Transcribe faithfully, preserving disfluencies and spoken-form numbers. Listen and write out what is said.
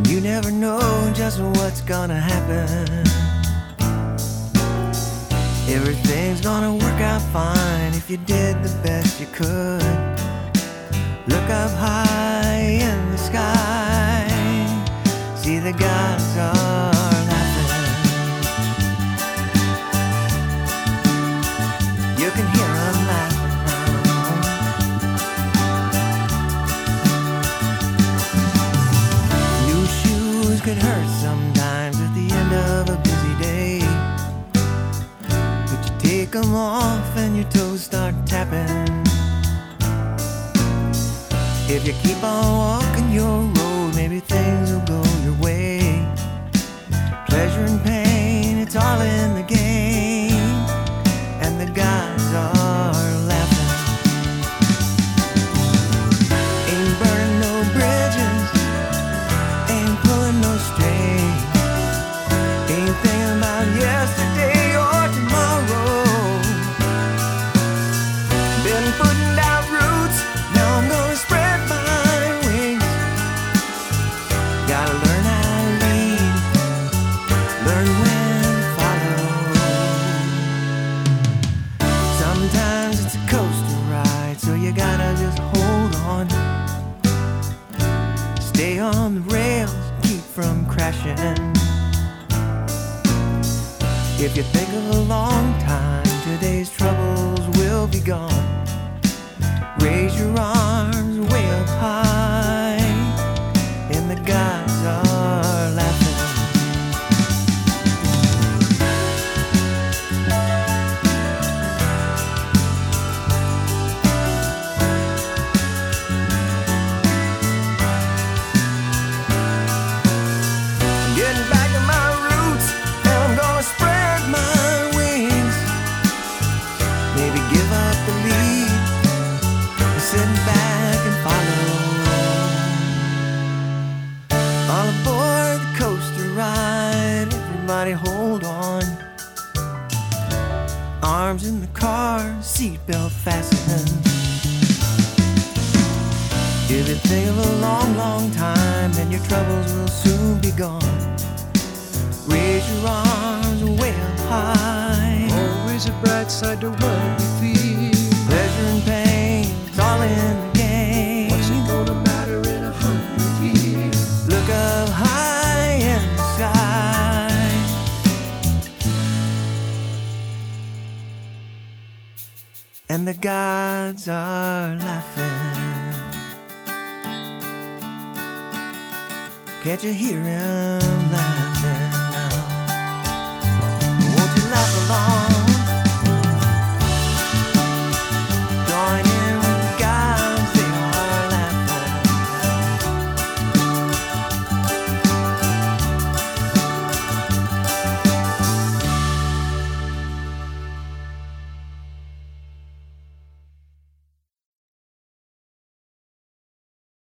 You never know just what's gonna happen. Everything's gonna work out fine if you did the best you could. Look up high in the sky, see the gods are laughing. You can hear them laughing now. New shoes could hurt sometimes at the end of a busy day, but you take them off and your toes start tapping. If you keep on walking your road, maybe things will go your way. Pleasure and pain, it's all in the game, and the gods are laughing. Ain't burning no bridges, ain't pulling no strings, ain't thinking about yesterday or tomorrow. Been putting down roots, now I'm gonna spread. Gotta learn how to lead, learn when to follow. Sometimes it's a coaster ride, so you gotta just hold on. Stay on the rails, keep from crashing. If you think of a long time, today's troubles will be gone. Raise your arms way up high, and the gods are laughing. I'm getting back to my roots, and I'm gonna spread my wings. Maybe give up the lead, sit back and follow. All aboard the coaster ride, everybody hold on. Arms in the car, seatbelt fastened. If you think of a long, long time, then your troubles will soon be gone. Raise your arms way up high. Always a bright side to what we feel. Pleasure and pain, it's all in the game. What's it gonna matter in a hundred years? Look up high in the sky, and the gods are laughing. Can't you hear them laughing?